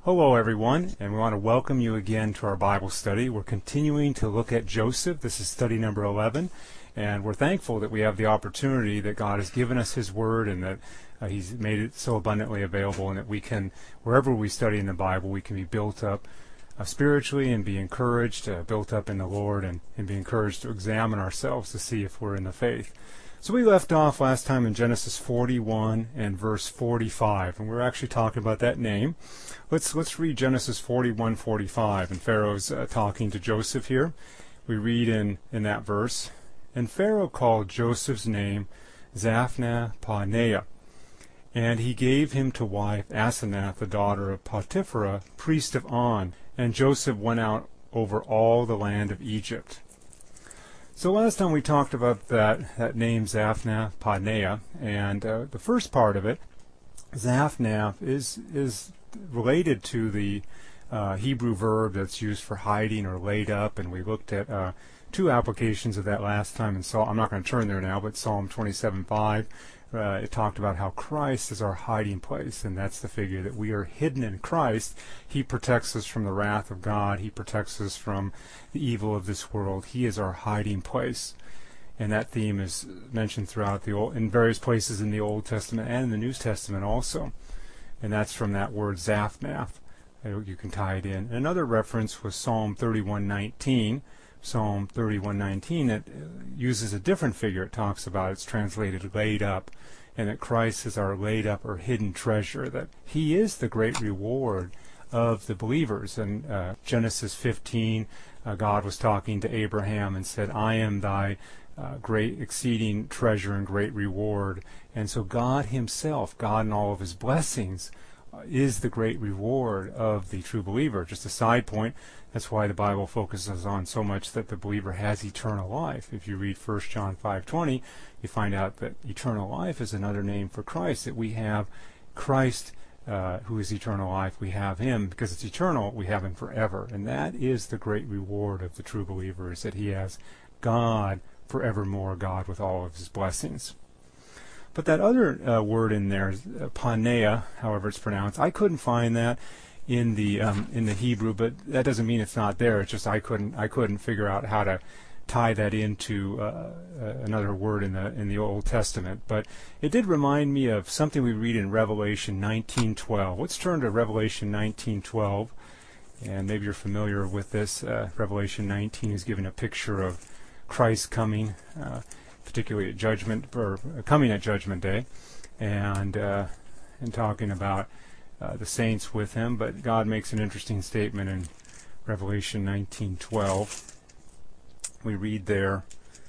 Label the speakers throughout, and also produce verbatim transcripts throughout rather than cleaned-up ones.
Speaker 1: Hello everyone, and we want to welcome you again to our Bible study. We're continuing to look at Joseph. This is study number eleven, and we're thankful that we have the opportunity that God has given us His Word and that uh, He's made it so abundantly available, and that we can, wherever we study in the Bible, we can be built up uh, spiritually and be encouraged, uh, built up in the Lord, and, and be encouraged to examine ourselves to see if we're in the faith. So we left off last time in Genesis forty-one and verse forty-five, and we're actually talking about that name. Let's let's read Genesis forty-one forty-five, and Pharaoh's uh, talking to Joseph here. We read in, in that verse, "And Pharaoh called Joseph's name Zaphnath-Paaneah, and he gave him to wife Asenath, the daughter of Potiphera, priest of On. And Joseph went out over all the land of Egypt." So last time we talked about that, that name Zaphnath-Paaneah, and uh, the first part of it, Zaphnath, is is related to the uh, Hebrew verb that's used for hiding or laid up, and we looked at uh, two applications of that last time in Psalm. I'm not going to turn there now, but Psalm twenty-seven five, uh, it talked about how Christ is our hiding place, and that's the figure that we are hidden in Christ. He protects us from the wrath of God. He protects us from the evil of this world. He is our hiding place. And that theme is mentioned throughout the old, in various places in the Old Testament and in the New Testament also. And that's from that word Zaphnath. You can tie it in. Another reference was Psalm thirty-one nineteen. Psalm thirty-one nineteen that uses a different figure. It talks about, it's translated laid up, and that Christ is our laid up or hidden treasure, that He is the great reward of the believers. And uh, Genesis fifteen, uh, God was talking to Abraham and said, "I am thy uh, great exceeding treasure and great reward." And so God Himself, God in all of His blessings, uh, is the great reward of the true believer. Just a side point, that's why the Bible focuses on so much that the believer has eternal life. If you read First John five twenty, you find out that eternal life is another name for Christ, that we have Christ uh, who is eternal life. We have Him because it's eternal. We have Him forever. And that is the great reward of the true believer, is that he has God forevermore, God with all of His blessings. But that other uh, word in there, uh, Paaneah, however it's pronounced, I couldn't find that in the um, in the Hebrew, but that doesn't mean it's not there. It's just I couldn't I couldn't figure out how to tie that into uh, uh, another word in the in the Old Testament. But it did remind me of something we read in Revelation nineteen twelve. Let's turn to Revelation nineteen twelve, and maybe you're familiar with this. Uh, Revelation nineteen is giving a picture of Christ coming, uh, particularly at Judgment, or coming at Judgment Day, and uh, and talking about Uh, the saints with Him. But God makes an interesting statement in Revelation nineteen twelve. We read there,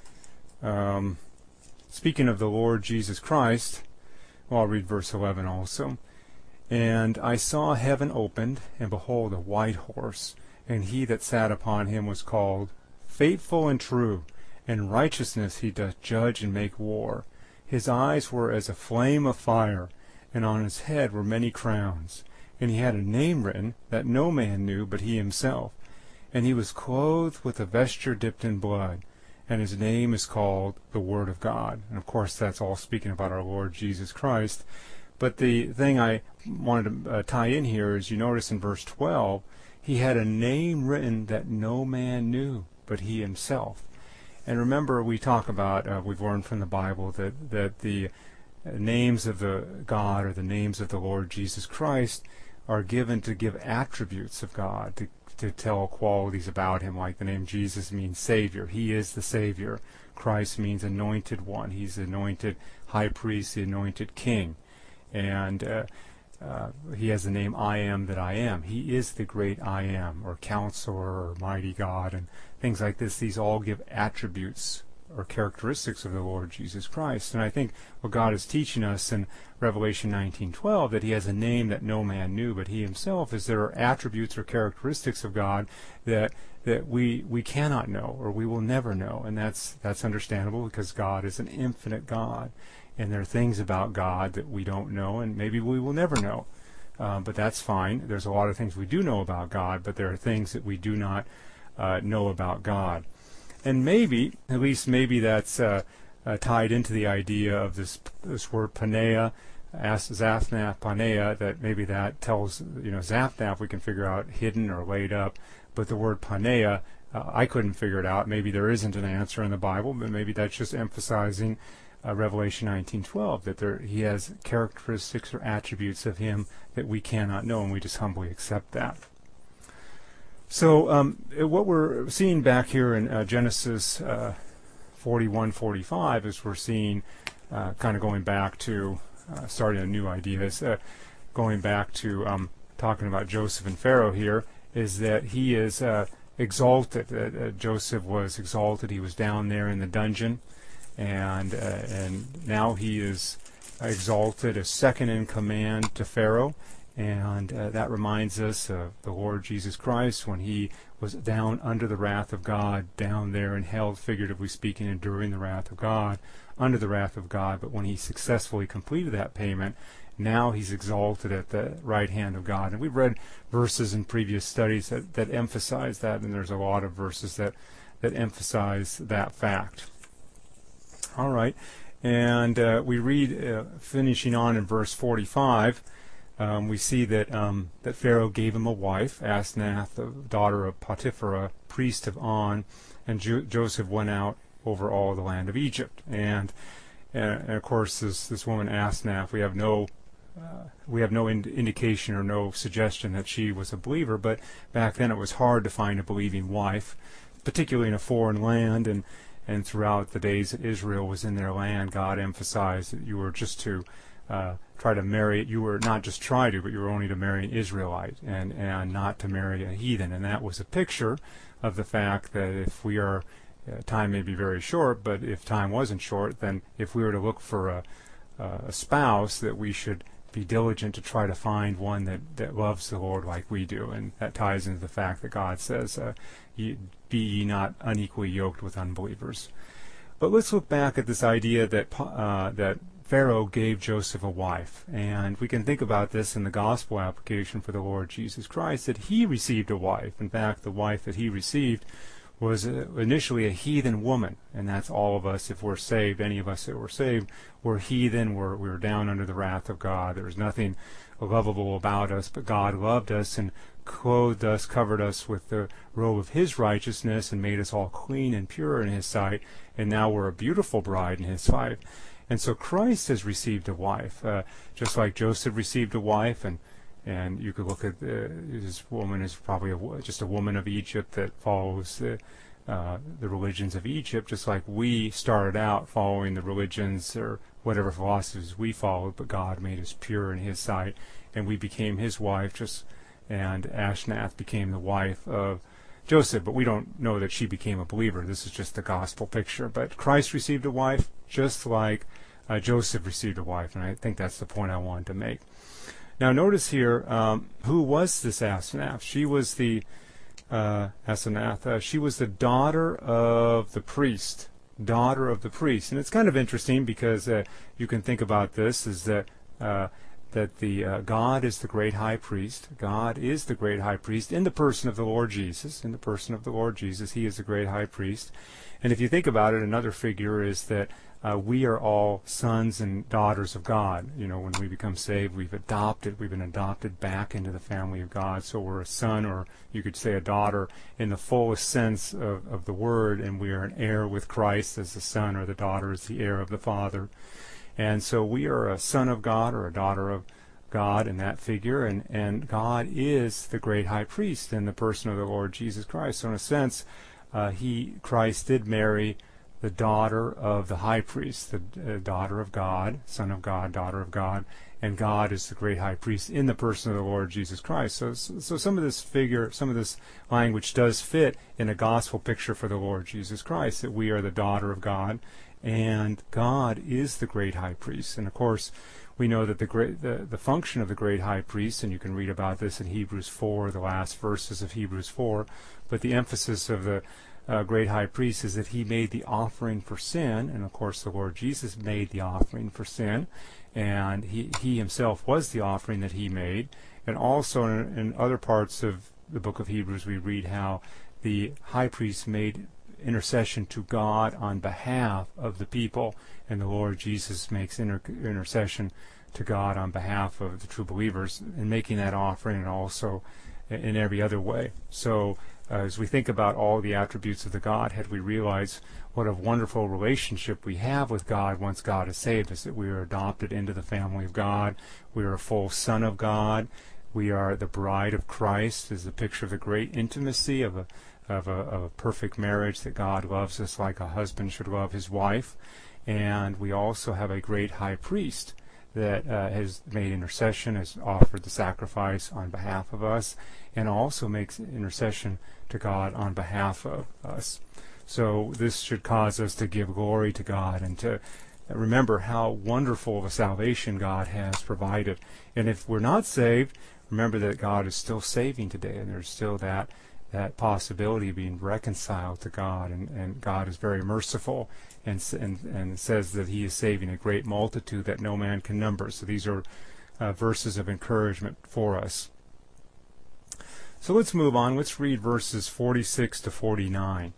Speaker 1: um, speaking of the Lord Jesus Christ, well, I'll read verse eleven also. "And I saw heaven opened, and behold, a white horse, and he that sat upon him was called Faithful and True, and righteousness he doth judge and make war. His eyes were as a flame of fire, and on his head were many crowns. And he had a name written that no man knew but he himself. And he was clothed with a vesture dipped in blood, and his name is called the Word of God." And of course that's all speaking about our Lord Jesus Christ. But the thing I wanted to uh, tie in here is, you notice in verse twelve, he had a name written that no man knew but he himself. And remember, we talk about, uh, we've learned from the Bible that, that the names of the God, or the names of the Lord Jesus Christ, are given to give attributes of God, to, to tell qualities about Him, like the name Jesus means Savior. He is the Savior. Christ means Anointed One. He's the anointed High Priest, the anointed King. And uh, uh, He has the name I Am that I Am. He is the great I Am, or Counselor, or Mighty God, and things like this. These all give attributes or characteristics of the Lord Jesus Christ. And I think what God is teaching us in Revelation nineteen twelve, that He has a name that no man knew but He Himself, is there are attributes or characteristics of God that that we we cannot know, or we will never know. And that's that's understandable, because God is an infinite God, and there are things about God that we don't know, and maybe we will never know. Uh, but that's fine. There's a lot of things we do know about God, but there are things that we do not uh, know about God. And maybe, at least maybe that's uh, uh, tied into the idea of this this word Paaneah, As Zaphnath Paneah, that maybe that tells, you know, Zaphnath we can figure out hidden or laid up, but the word Paneah, uh, I couldn't figure it out. Maybe there isn't an answer in the Bible, but maybe that's just emphasizing uh, Revelation nineteen twelve, that there he has characteristics or attributes of him that we cannot know, and we just humbly accept that. So um, what we're seeing back here in uh, Genesis uh, forty-one forty-five is we're seeing uh, kind of going back to Uh, starting a new idea, is uh, going back to um, talking about Joseph and Pharaoh here, is that he is uh, exalted. Uh, uh, Joseph was exalted. He was down there in the dungeon, and uh, and now he is exalted as second in command to Pharaoh. And uh, that reminds us of the Lord Jesus Christ when he was down under the wrath of God, down there and held, figuratively speaking, enduring the wrath of God, under the wrath of God. But when he successfully completed that payment, now he's exalted at the right hand of God. And we've read verses in previous studies that, that emphasize that, and there's a lot of verses that, that emphasize that fact. All right, and uh, we read, uh, finishing on in verse forty-five, Um, we see that um, that Pharaoh gave him a wife, Asenath, the daughter of Potipharah, priest of On, and Jo- Joseph went out over all the land of Egypt. And, uh, and of course, this this woman Asenath, we have no uh, we have no ind- indication or no suggestion that she was a believer. But back then, it was hard to find a believing wife, particularly in a foreign land. And and throughout the days that Israel was in their land, God emphasized that you were just to Uh, try to marry, you were not just try to, but you were only to marry an Israelite and, and not to marry a heathen. And that was a picture of the fact that if we are, uh, time may be very short, but if time wasn't short, then if we were to look for a, uh, a spouse, that we should be diligent to try to find one that, that loves the Lord like we do. And that ties into the fact that God says, uh, ye, be ye not unequally yoked with unbelievers. But let's look back at this idea that uh, that Pharaoh gave Joseph a wife, and we can think about this in the gospel application for the Lord Jesus Christ, that he received a wife. In fact, the wife that he received was uh, initially a heathen woman, and that's all of us. If we're saved, any of us that were saved, we're heathen, we're, we were down under the wrath of God. There was nothing lovable about us, but God loved us and clothed us, covered us with the robe of his righteousness, and made us all clean and pure in his sight, and now we're a beautiful bride in his sight. And so Christ has received a wife, uh, just like Joseph received a wife, and and you could look at uh, this woman is probably a, just a woman of Egypt that follows the uh, the religions of Egypt, just like we started out following the religions or whatever philosophies we followed, but God made us pure in his sight, and we became his wife, just and Asenath became the wife of Joseph, but we don't know that she became a believer. This is just the gospel picture. But Christ received a wife just like uh, Joseph received a wife, and I think that's the point I wanted to make. Now notice here, um, who was this Asenath? She was the uh, Asenath. Uh, she was the daughter of the priest, daughter of the priest. And it's kind of interesting because uh, you can think about this, is that uh, that the uh, God is the great high priest. God is the great high priest in the person of the Lord Jesus. In the person of the Lord Jesus, he is the great high priest. And if you think about it, another figure is that uh, we are all sons and daughters of God. You know, when we become saved, we've adopted, we've been adopted back into the family of God. So we're a son, or you could say a daughter, in the fullest sense of, of the word, and we are an heir with Christ, as the son or the daughter is the heir of the Father. And so we are a son of God or a daughter of God in that figure, and, and God is the great high priest in the person of the Lord Jesus Christ. So in a sense, uh, he Christ did marry the daughter of the high priest, the uh, daughter of God, son of God, daughter of God, and God is the great high priest in the person of the Lord Jesus Christ. So, so, so some of this figure, some of this language does fit in a gospel picture for the Lord Jesus Christ, that we are the daughter of God, and God is the great high priest. And of course, we know that the great the, the function of the great high priest, and you can read about this in Hebrews four, the last verses of Hebrews four, but the emphasis of the uh, great high priest is that he made the offering for sin, and of course the Lord Jesus made the offering for sin, and he, he himself was the offering that he made. And also in, in other parts of the book of Hebrews we read how the high priest made intercession to God on behalf of the people, and the Lord Jesus makes inter- intercession to God on behalf of the true believers, and making that offering, and also in every other way. So uh, as we think about all the attributes of the Godhead, we realize what a wonderful relationship we have with God once God has saved us, that we are adopted into the family of God. We are a full son of God. We are the bride of Christ, is a picture of the great intimacy of a, of a, of a perfect marriage, that God loves us like a husband should love his wife. And we also have a great high priest that uh, has made intercession, has offered the sacrifice on behalf of us, and also makes intercession to God on behalf of us. So this should cause us to give glory to God and to remember how wonderful of a salvation God has provided. And if we're not saved, remember that God is still saving today, and there's still that that possibility of being reconciled to God, and, and God is very merciful, and, and and says that he is saving a great multitude that no man can number. So these are uh, verses of encouragement for us. So let's move on. Let's read verses forty-six to forty-nine.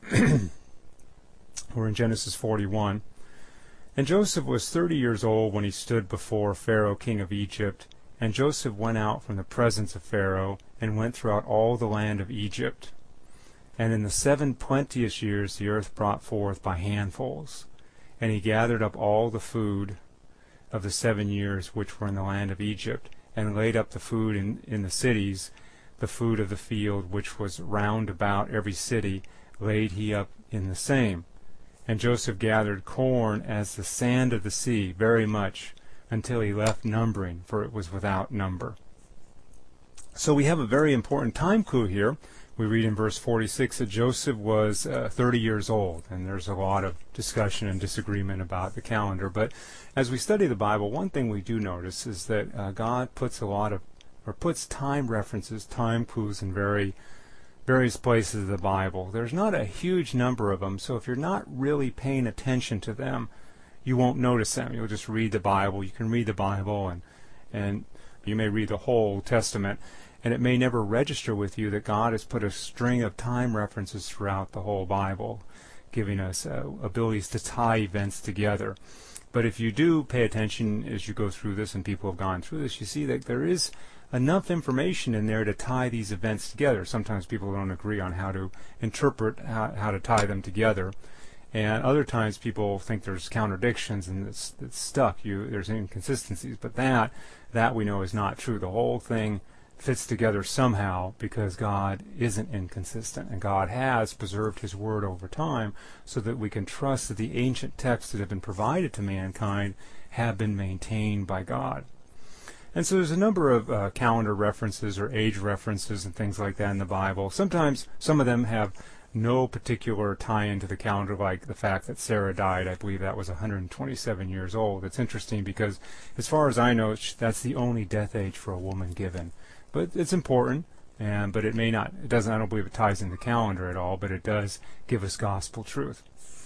Speaker 1: We're in Genesis forty-one. And Joseph was thirty years old when he stood before Pharaoh, king of Egypt. And Joseph went out from the presence of Pharaoh, and went throughout all the land of Egypt. And in the seven plenteous years the earth brought forth by handfuls. And he gathered up all the food of the seven years which were in the land of Egypt, and laid up the food in, in the cities, the food of the field which was round about every city, laid he up in the same. And Joseph gathered corn as the sand of the sea, very much, until he left numbering, for it was without number. So we have a very important time clue here. We read in verse forty-six that Joseph was uh, thirty years old, and there's a lot of discussion and disagreement about the calendar. But as we study the Bible, one thing we do notice is that uh, God puts a lot of, or puts time references, time clues in very various places of the Bible. There's not a huge number of them, so if you're not really paying attention to them, you won't notice them. You'll just read the Bible. You can read the Bible, and and you may read the whole Old Testament, and it may never register with you that God has put a string of time references throughout the whole Bible, giving us uh, abilities to tie events together. But if you do pay attention as you go through this, and people have gone through this, you see that there is enough information in there to tie these events together. Sometimes people don't agree on how to interpret how, how to tie them together. And other times people think there's contradictions and it's, it's stuck. You, there's inconsistencies. But that, that we know is not true. The whole thing fits together somehow because God isn't inconsistent. And God has preserved his word over time so that we can trust that the ancient texts that have been provided to mankind have been maintained by God. And so there's a number of uh, calendar references or age references and things like that in the Bible. Sometimes some of them have no particular tie-in to the calendar, like the fact that Sarah died. I believe that was one hundred twenty-seven years old. It's interesting because, as far as I know, that's the only death age for a woman given. But it's important, and but it may not. It doesn't. I don't believe it ties into the calendar at all. But it does give us gospel truth.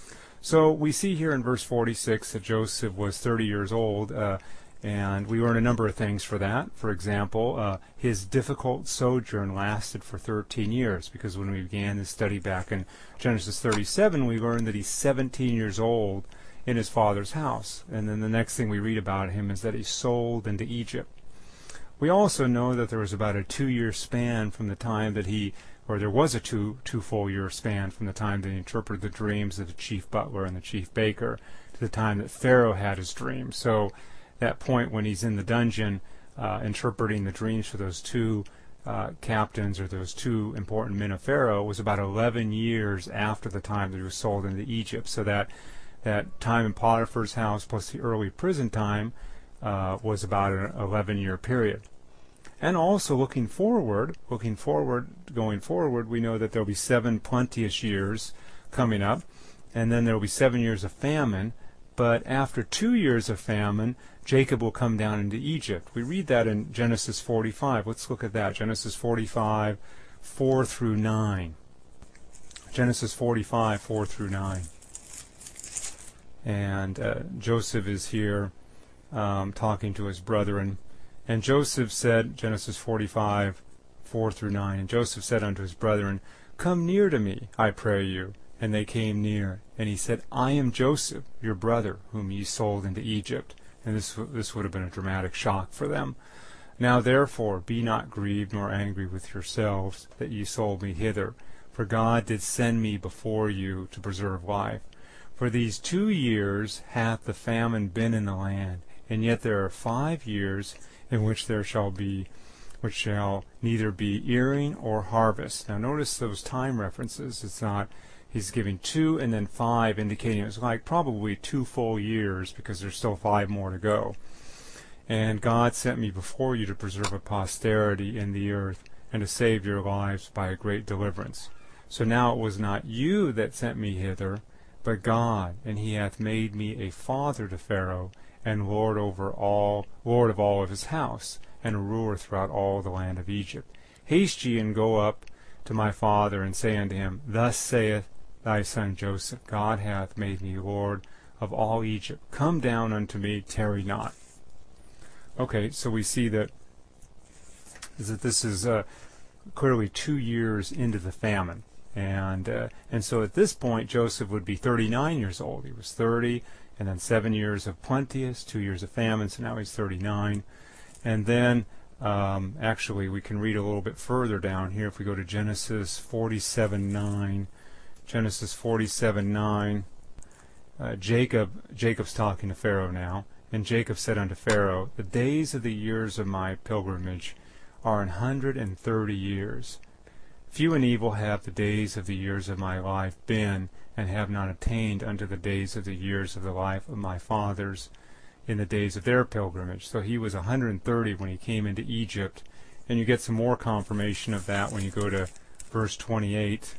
Speaker 1: So we see here in verse forty-six that Joseph was thirty years old. Uh, And we learn a number of things for that. For example, uh, his difficult sojourn lasted for thirteen years, because when we began this study back in Genesis thirty-seven, we learned that he's seventeen years old in his father's house. And then the next thing we read about him is that he's sold into Egypt. We also know that there was about a two-year span from the time that he, or there was a two, two full year span from the time that he interpreted the dreams of the chief butler and the chief baker to the time that Pharaoh had his dream. So that point when he's in the dungeon uh, interpreting the dreams for those two uh, captains or those two important men of Pharaoh was about eleven years after the time that he was sold into Egypt. So that that time in Potiphar's house plus the early prison time uh, was about an eleven year period. And also looking forward, looking forward, going forward, we know that there will be seven plenteous years coming up, and then there will be seven years of famine. But after two years of famine, Jacob will come down into Egypt. We read that in Genesis forty-five. Let's look at that. Genesis forty-five, four through nine. Genesis forty-five, four through nine. And uh, Joseph is here um, talking to his brethren. And Joseph said, Genesis forty-five, four through nine, and Joseph said unto his brethren, Come near to me, I pray you. And they came near. And he said, I am Joseph, your brother, whom ye sold into Egypt. And this this would have been a dramatic shock for them. Now therefore be not grieved nor angry with yourselves that ye sold me hither, for God did send me before you to preserve life. For these two years hath the famine been in the land, and yet there are five years in which there shall be which shall neither be earing or harvest. Now notice those time references. It's not, he's giving two and then five, indicating it's like probably two full years, because there's still five more to go. And God sent me before you to preserve a posterity in the earth, and to save your lives by a great deliverance. So now it was not you that sent me hither, but God, and he hath made me a father to Pharaoh, and Lord over all, Lord of all of his house, and a ruler throughout all the land of Egypt. Haste ye and go up to my father, and say unto him, Thus saith thy son Joseph, God hath made me Lord of all Egypt. Come down unto me, tarry not. Okay, so we see that, is that this is uh, clearly two years into the famine. And uh, and so at this point, Joseph would be thirty-nine years old. He was thirty, and then seven years of plenteous, two years of famine, so now he's thirty-nine. And then, um, actually, we can read a little bit further down here if we go to Genesis forty-seven nine. Genesis forty-seven nine. Uh, Jacob, Jacob's talking to Pharaoh now. And Jacob said unto Pharaoh, The days of the years of my pilgrimage are an hundred and thirty years. Few and evil have the days of the years of my life been, and have not attained unto the days of the years of the life of my fathers in the days of their pilgrimage. So he was one hundred and thirty when he came into Egypt, and you get some more confirmation of that when you go to verse twenty-eight.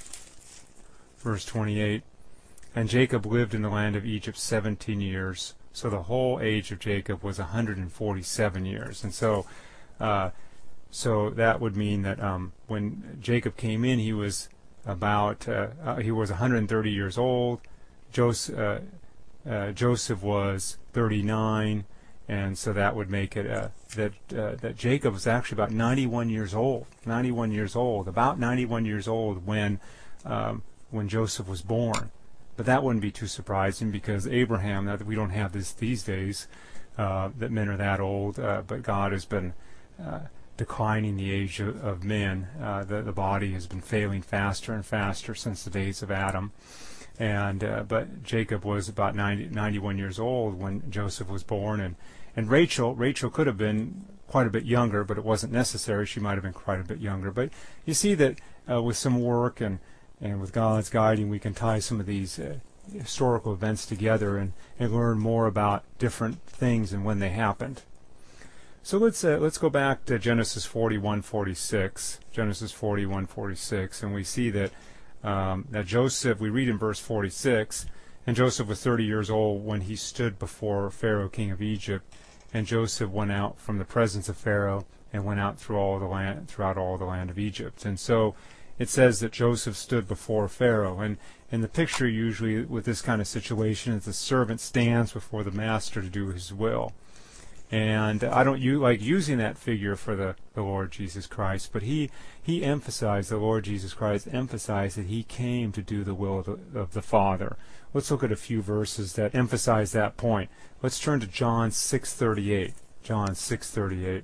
Speaker 1: Verse twenty-eight, And Jacob lived in the land of Egypt seventeen years, so the whole age of Jacob was one hundred and forty-seven years. And so uh, so that would mean that um, when Jacob came in, he was about uh, uh, he was one hundred and thirty years old. Joseph, uh, uh, Joseph was thirty-nine, and so that would make it uh, that uh, that Jacob was actually about ninety-one years old. ninety-one years old, about ninety-one years old when um, when Joseph was born. But that wouldn't be too surprising, because Abraham, that we don't have this these days, uh, that men are that old, uh, but God has been uh, declining the age of, of men. Uh, the, the body has been failing faster and faster since the days of Adam. And uh, but Jacob was about ninety, ninety-one years old when Joseph was born, and, and Rachel Rachel could have been quite a bit younger, but it wasn't necessary. She might have been quite a bit younger. But you see that uh, with some work and, and with God's guiding, we can tie some of these uh, historical events together and, and learn more about different things and when they happened. So let's uh, let's go back to Genesis forty-one forty-six. Genesis forty-one forty-six, and we see that um, that Joseph. We read in verse forty-six, and Joseph was thirty years old when he stood before Pharaoh, king of Egypt. And Joseph went out from the presence of Pharaoh and went out through all the land, throughout all the land of Egypt. And so it says that Joseph stood before Pharaoh. And in the picture, usually with this kind of situation, is the servant stands before the master to do his will. And I don't you like using that figure for the, the Lord Jesus Christ, but he he emphasized, the Lord Jesus Christ emphasized that he came to do the will of the, of the Father. Let's look at a few verses that emphasize that point. Let's turn to John six thirty-eight. John six thirty-eight.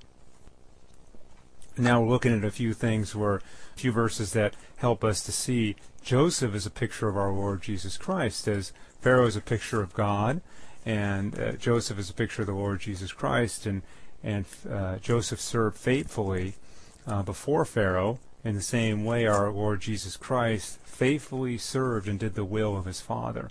Speaker 1: Now we're looking at a few things where, a few verses that help us to see Joseph is a picture of our Lord Jesus Christ, as Pharaoh is a picture of God, and uh, Joseph is a picture of the Lord Jesus Christ, and and uh, Joseph served faithfully uh, before Pharaoh. In the same way, our Lord Jesus Christ faithfully served and did the will of his Father.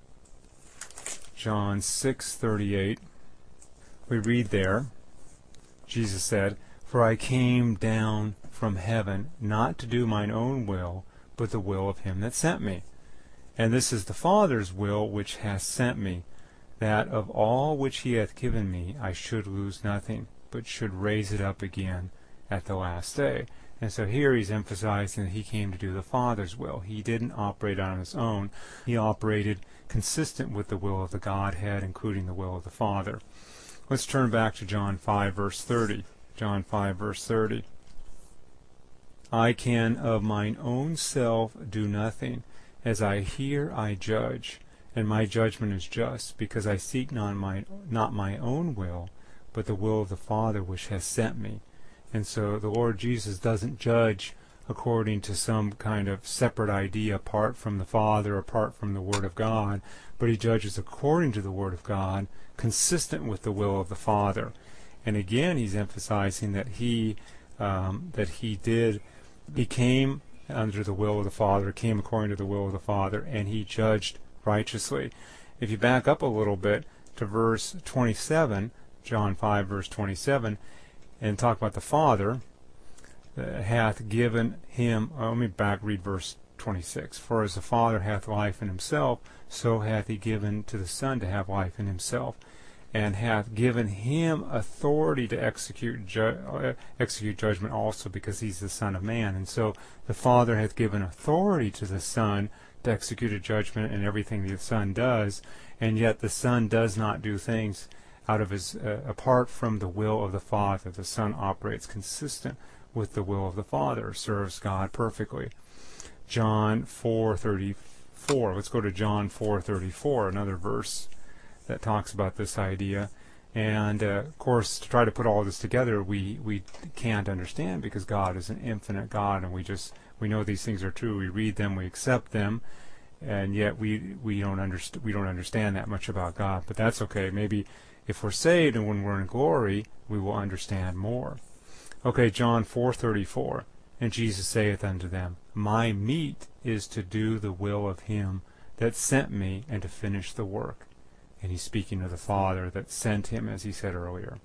Speaker 1: John six thirty-eight. We read there, Jesus said, For I came down from heaven not to do mine own will, but the will of him that sent me. And this is the Father's will which hath sent me, that of all which he hath given me I should lose nothing, but should raise it up again at the last day. And so here he's emphasizing that he came to do the Father's will. He didn't operate on his own. He operated consistent with the will of the Godhead, including the will of the Father. Let's turn back to John five, verse thirty. John five, verse thirty. I can of mine own self do nothing. As I hear, I judge, and my judgment is just, because I seek not my, not my own will, but the will of the Father which has sent me. And so the Lord Jesus doesn't judge according to some kind of separate idea apart from the Father, apart from the Word of God, but he judges according to the Word of God, consistent with the will of the Father. And again, he's emphasizing that he um, that he did, he came under the will of the Father, came according to the will of the Father, and he judged righteously. If you back up a little bit to verse twenty-seven, John five, verse twenty-seven, and talk about the Father, uh, hath given him, uh, let me back read verse twenty-six. For as the Father hath life in himself, so hath he given to the Son to have life in himself, and hath given him authority to execute ju- uh, execute judgment also, because he's the Son of Man. And so the Father hath given authority to the Son to execute a judgment in everything the Son does, and yet the Son does not do things out of his uh, apart from the will of the Father. The Son operates consistent with the will of the Father, serves God perfectly. John four thirty-four. Let's go to John four thirty-four, another verse that talks about this idea. And uh, of course, to try to put all this together, we we can't understand, because God is an infinite God, and we just we know these things are true. We read them, we accept them, and yet we we don't underst- we don't understand that much about God. But that's okay. Maybe if we're saved and when we're in glory, we will understand more. Okay, John four thirty-four. And Jesus saith unto them, My meat is to do the will of him that sent me, and to finish the work. And he's speaking of the Father that sent him, as he said earlier.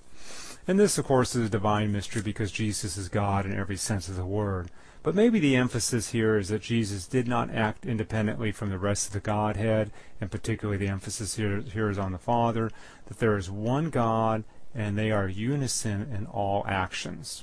Speaker 1: And this, of course, is a divine mystery, because Jesus is God in every sense of the word. But maybe the emphasis here is that Jesus did not act independently from the rest of the Godhead, and particularly the emphasis here, here is on the Father, that there is one God, and they are unison in all actions.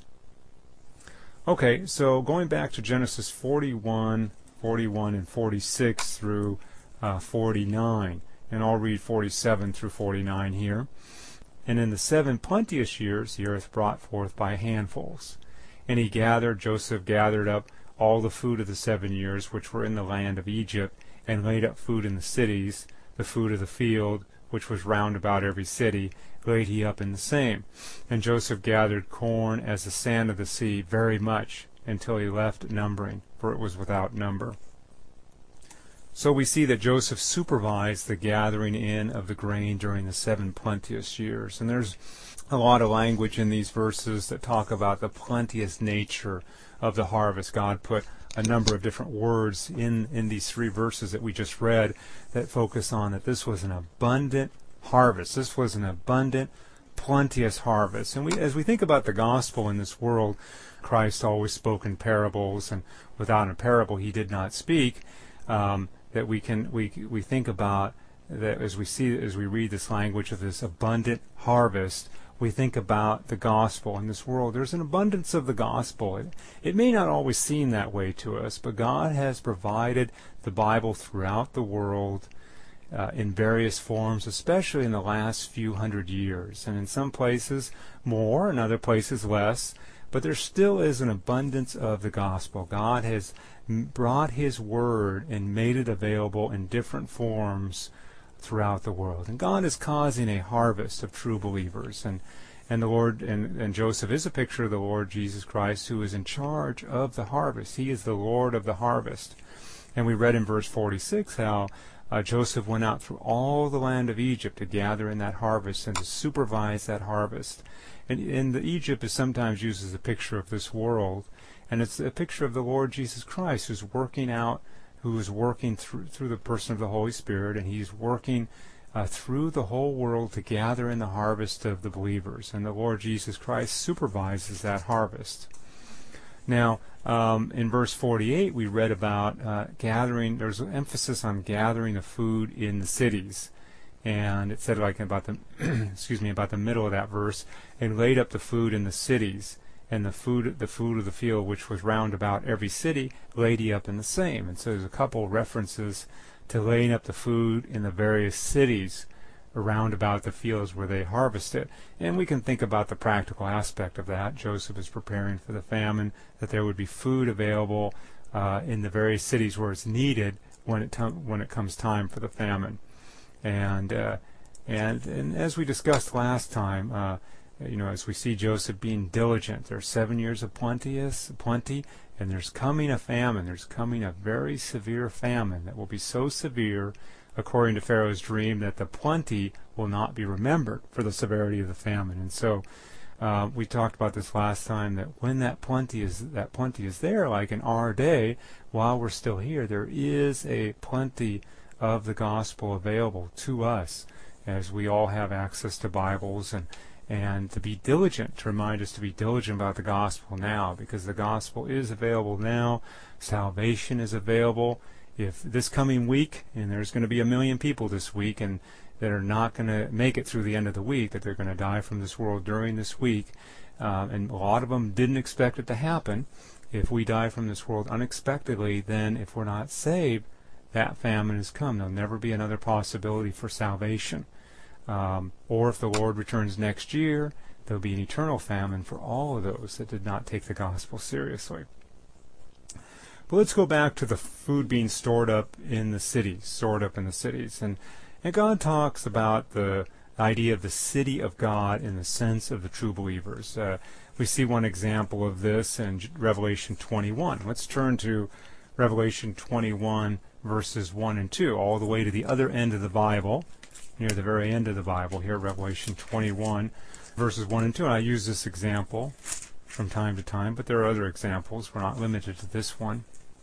Speaker 1: Okay, so going back to Genesis forty-one, forty-one, and forty-six through uh, forty-nine, and I'll read forty-seven through forty-nine here. And in the seven plenteous years the earth brought forth by handfuls. And he gathered, Joseph gathered up all the food of the seven years which were in the land of Egypt, and laid up food in the cities, the food of the field, which was round about every city, laid he up in the same. And Joseph gathered corn as the sand of the sea, very much, until he left numbering, for it was without number. So we see that Joseph supervised the gathering in of the grain during the seven plenteous years. And there's a lot of language in these verses that talk about the plenteous nature of the harvest. God put a number of different words in, in these three verses that we just read that focus on that this was an abundant harvest. This was an abundant, plenteous harvest. And we, as we think about the gospel in this world, Christ always spoke in parables, and without a parable he did not speak. Um, that we can we we think about that as we see as we read this language of this abundant harvest, we think about the gospel in this world. There's an abundance of the gospel. It, it may not always seem that way to us, but God has provided the Bible throughout the world uh, in various forms, especially in the last few hundred years. And in some places more, in other places less. But there still is an abundance of the gospel. God has brought his word and made it available in different forms throughout the world. And God is causing a harvest of true believers. And and the Lord and, and Joseph is a picture of the Lord Jesus Christ, who is in charge of the harvest. He is the Lord of the harvest. And we read in verse forty-six how uh, Joseph went out through all the land of Egypt to gather in that harvest and to supervise that harvest. And, and the Egypt is sometimes used as a picture of this world, and it's a picture of the Lord Jesus Christ, who's working out, who is working through through the person of the Holy Spirit, and he's working uh, through the whole world to gather in the harvest of the believers. And the Lord Jesus Christ supervises that harvest. Now, um, in verse forty-eight, we read about uh, gathering. There's an emphasis on gathering the food in the cities. And it said, like about the excuse me, about the middle of that verse, and laid up the food in the cities, and the food the food of the field which was round about every city laid he up in the same. And so there's a couple references to laying up the food in the various cities around about the fields where they harvest it. And we can think about the practical aspect of that. Joseph is preparing for the famine, that there would be food available uh, in the various cities where it's needed, when it when it comes time for the famine. And uh, and and as we discussed last time, uh, you know, as we see Joseph being diligent, there's seven years of plenteous plenty, and there's coming a famine. There's coming a very severe famine that will be so severe, according to Pharaoh's dream, that the plenty will not be remembered for the severity of the famine. And so uh, we talked about this last time, that when that plenty is that plenty is there, like in our day, while we're still here, there is a plenty of the gospel available to us, as we all have access to Bibles, and and to be diligent, to remind us to be diligent about the gospel now, because the gospel is available now. Salvation is available. If this coming week, and there's going to be a million people this week, and that are not going to make it through the end of the week, that they're going to die from this world during this week, uh, and a lot of them didn't expect it to happen. If we die from this world unexpectedly, then if we're not saved, that famine has come. There'll never be another possibility for salvation. Um, or if the Lord returns next year, there'll be an eternal famine for all of those that did not take the gospel seriously. But let's go back to the food being stored up in the cities, stored up in the cities. And, and God talks about the idea of the city of God in the sense of the true believers. Uh, we see one example of this in Revelation twenty-one. Let's turn to Revelation twenty-one, verses one and two, all the way to the other end of the Bible, near the very end of the Bible here, Revelation twenty-one, verses one and two. And I use this example from time to time, but there are other examples. We're not limited to this one.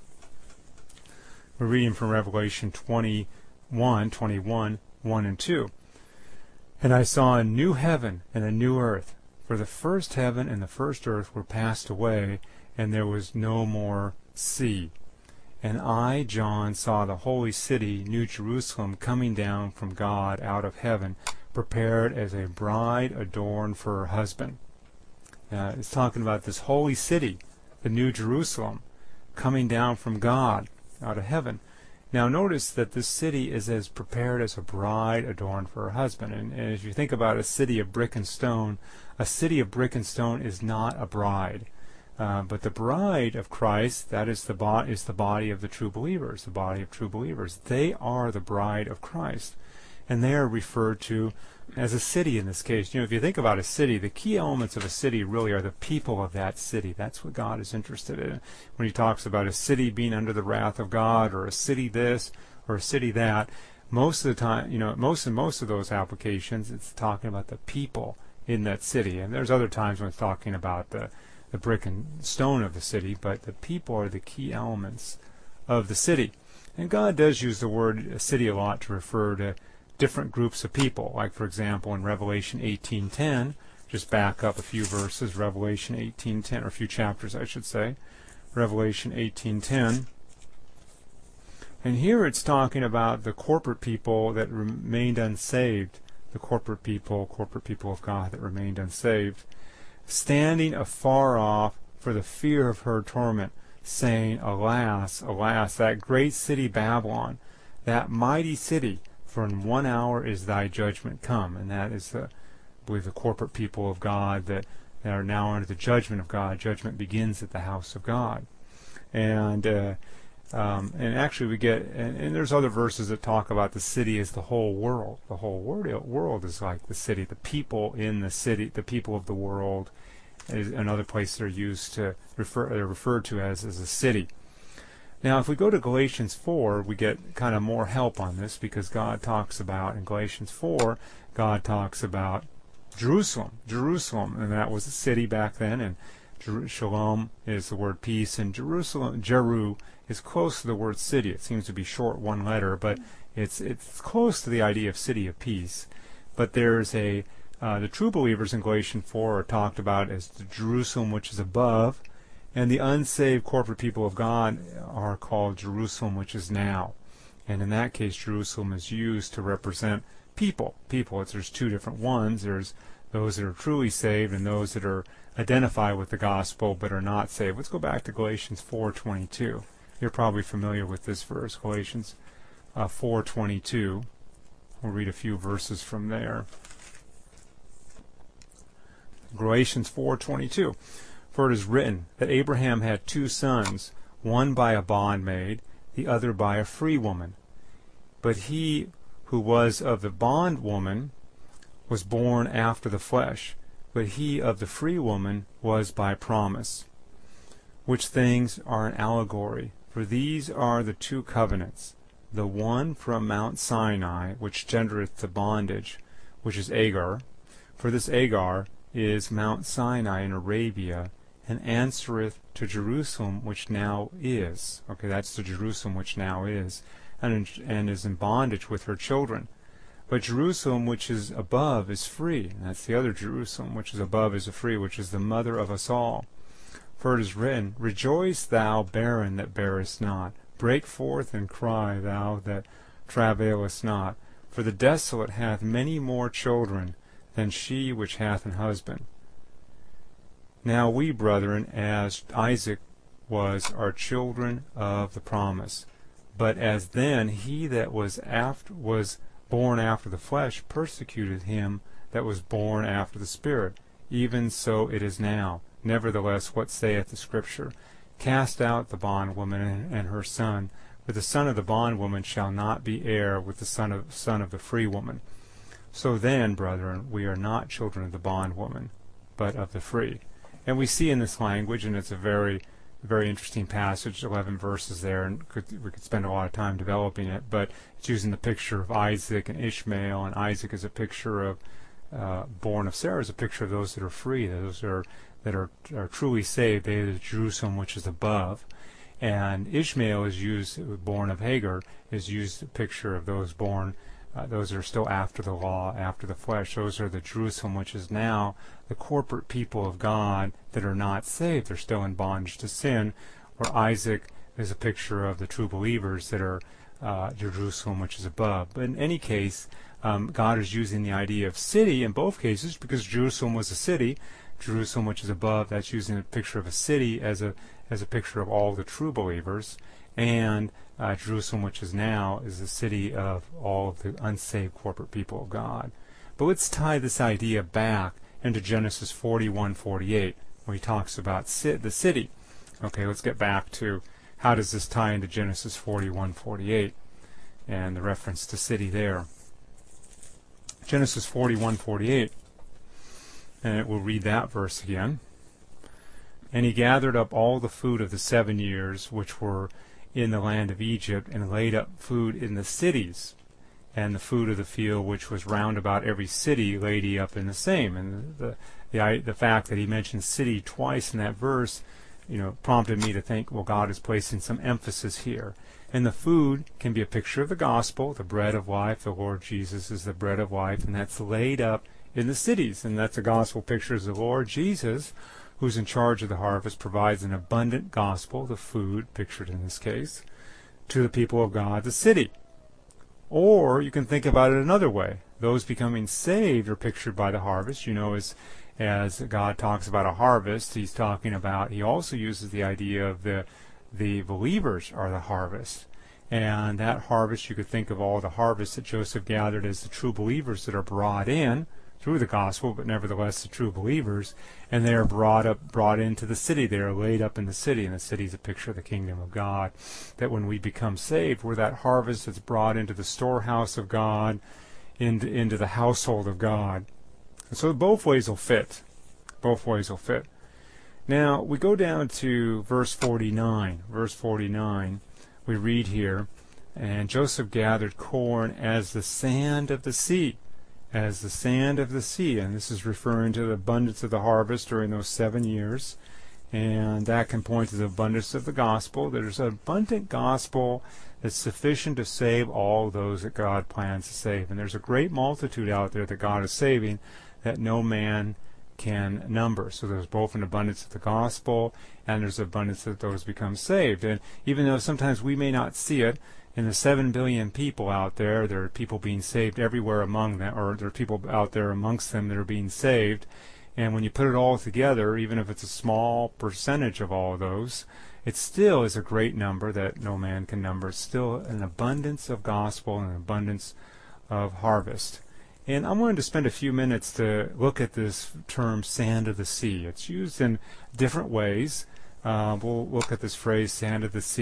Speaker 1: We're reading from Revelation twenty-one, twenty-one, one and two. And I saw a new heaven and a new earth, for the first heaven and the first earth were passed away, and there was no more sea. And I, John, saw the holy city, New Jerusalem, coming down from God out of heaven, prepared as a bride adorned for her husband. Uh, it's talking about this holy city, the New Jerusalem, coming down from God out of heaven. Now notice that this city is as prepared as a bride adorned for her husband. And, and as you think about a city of brick and stone, a city of brick and stone is not a bride. Uh, but the bride of Christ, that is the, bo- is the body of the true believers, the body of true believers. They are the bride of Christ. And they are referred to as a city in this case. You know, if you think about a city, the key elements of a city really are the people of that city. That's what God is interested in. When he talks about a city being under the wrath of God, or a city this, or a city that, most of the time, you know, most and most of those applications, it's talking about the people in that city. And there's other times when it's talking about the the brick and stone of the city, but the people are the key elements of the city. And God does use the word city a lot to refer to different groups of people. Like, for example, in Revelation eighteen ten, just back up a few verses, Revelation eighteen ten, or a few chapters, I should say, Revelation eighteen ten. And here it's talking about the corporate people that remained unsaved, the corporate people, corporate people of God that remained unsaved, standing afar off for the fear of her torment, saying, Alas, alas, that great city Babylon, that mighty city, for in one hour is thy judgment come. And that is, the, I believe, the corporate people of God that, that are now under the judgment of God. Judgment begins at the house of God. And uh, um, and actually we get, and, and there's other verses that talk about the city as the whole world. The whole world, world is like the city. The people in the city, the people of the world, is another place they're used to refer, they're referred to as, as a city. Now, if we go to Galatians four, we get kind of more help on this, because God talks about, in Galatians four, God talks about Jerusalem, Jerusalem, and that was a city back then, and Jer- Shalom is the word peace, and Jerusalem, Jeru, is close to the word city. It seems to be short, one letter, but it's it's close to the idea of city of peace. But there's a, uh, the true believers in Galatians four are talked about as the Jerusalem which is above, and the unsaved corporate people of God are called Jerusalem which is now. And in that case, Jerusalem is used to represent people. People, it's, there's two different ones. There's those that are truly saved and those that are identify with the gospel but are not saved. Let's go back to Galatians four twenty-two. You're probably familiar with this verse, Galatians uh, four twenty-two. We'll read a few verses from there. Galatians four twenty-two. For it is written that Abraham had two sons, one by a bondmaid, the other by a free woman. But he who was of the bondwoman was born after the flesh, but he of the free woman was by promise. Which things are an allegory, for these are the two covenants, the one from Mount Sinai, which gendereth to bondage, which is Agar. For this Agar is Mount Sinai in Arabia, and answereth to Jerusalem, which now is. Okay, that's the Jerusalem which now is, and, and is in bondage with her children. But Jerusalem which is above is free. And that's the other Jerusalem which is above is free, which is the mother of us all. For it is written, Rejoice, thou barren that bearest not. Break forth and cry, thou that travailest not. For the desolate hath many more children than she which hath an husband. Now we, brethren, as Isaac was, are children of the promise. But as then he that was after was born after the flesh persecuted him that was born after the Spirit, even so it is now. Nevertheless, what saith the Scripture? Cast out the bondwoman and, and her son, for the son of the bondwoman shall not be heir with the son of son of the free woman. So then, brethren, we are not children of the bondwoman, but of the free. And we see in this language, and it's a very, very interesting passage, eleven verses there, and could, we could spend a lot of time developing it, but it's using the picture of Isaac and Ishmael, and Isaac is a picture of, uh, born of Sarah is a picture of those that are free, those that are, that are, are truly saved, they are the Jerusalem which is above. And Ishmael is used, born of Hagar, is used a picture of those born Uh, those are still after the law, after the flesh. Those are the Jerusalem which is now the corporate people of God that are not saved. They're still in bondage to sin, where Isaac is a picture of the true believers that are uh, Jerusalem which is above. But in any case, um, God is using the idea of city in both cases, because Jerusalem was a city. Jerusalem which is above, that's using a picture of a city as a as a picture of all the true believers. And uh, Jerusalem, which is now, is the city of all of the unsaved corporate people of God. But let's tie this idea back into Genesis forty-one forty-eight, where he talks about ci- the city. Okay, let's get back to how does this tie into Genesis forty-one forty-eight and the reference to city there. Genesis forty-one forty-eight, and we'll read that verse again. And he gathered up all the food of the seven years which were in the land of Egypt, and laid up food in the cities, and the food of the field which was round about every city laid he up in the same. And the the the fact that he mentions city twice in that verse, you know, prompted me to think, well, God is placing some emphasis here. And the food can be a picture of the gospel, the bread of life. The Lord Jesus is the bread of life, and that's laid up in the cities. And that's a gospel picture of the Lord Jesus, who's in charge of the harvest, provides an abundant gospel, the food, pictured in this case, to the people of God, the city. Or you can think about it another way. Those becoming saved are pictured by the harvest. You know, as as God talks about a harvest, he's talking about, he also uses the idea of the the believers are the harvest. And that harvest, you could think of all the harvests that Joseph gathered as the true believers that are brought in through the gospel, but nevertheless the true believers, and they are brought up, brought into the city. They are laid up in the city, and the city is a picture of the kingdom of God. That when we become saved, we're that harvest that's brought into the storehouse of God, into, into the household of God. And so both ways will fit. Both ways will fit. Now, we go down to verse forty-nine. Verse forty-nine, we read here, and Joseph gathered corn as the sand of the sea. As the sand of the sea, and this is referring to the abundance of the harvest during those seven years, and that can point to the abundance of the gospel. There's an abundant gospel that's sufficient to save all those that God plans to save, and there's a great multitude out there that God is saving that no man can number. So there's both an abundance of the gospel, and there's abundance that those become saved. And even though sometimes we may not see it, in the seven billion people out there, there are people being saved everywhere among them, or there are people out there amongst them that are being saved. And when you put it all together, even if it's a small percentage of all of those, it still is a great number that no man can number. It's still an abundance of gospel and an abundance of harvest. And I wanted to spend a few minutes to look at this term, sand of the sea. It's used in different ways. Uh, we'll look at this phrase, sand of the sea.